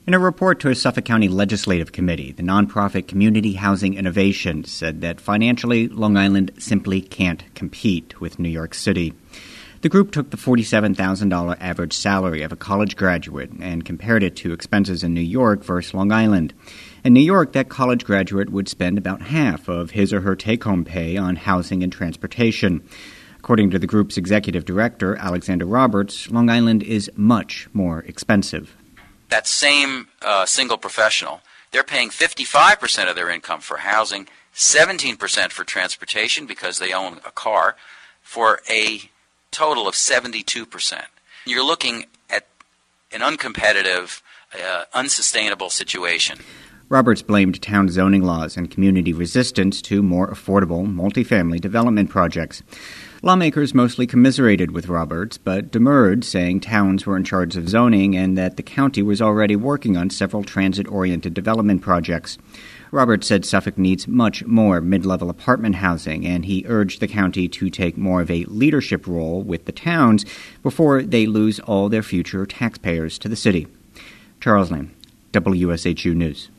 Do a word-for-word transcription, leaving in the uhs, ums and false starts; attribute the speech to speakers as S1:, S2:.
S1: In a report to a Suffolk County Legislative Committee, the nonprofit Community Housing Innovation said that financially, Long Island simply can't compete with New York City. The group took the forty-seven thousand dollars average salary of a college graduate and compared it to expenses in New York versus Long Island. In New York, that college graduate would spend about half of his or her take-home pay on housing and transportation. According to the group's executive director, Alexander Roberts, Long Island is much more expensive.
S2: That same uh, single professional, they're paying fifty-five percent of their income for housing, seventeen percent for transportation because they own a car, for a total of seventy-two percent. You're looking at an uncompetitive, uh, unsustainable situation.
S1: Roberts blamed town zoning laws and community resistance to more affordable, multifamily development projects. Lawmakers mostly commiserated with Roberts, but demurred, saying towns were in charge of zoning and that the county was already working on several transit-oriented development projects. Roberts said Suffolk needs much more mid-level apartment housing, and he urged the county to take more of a leadership role with the towns before they lose all their future taxpayers to the city. Charles Lamb, W S H U News.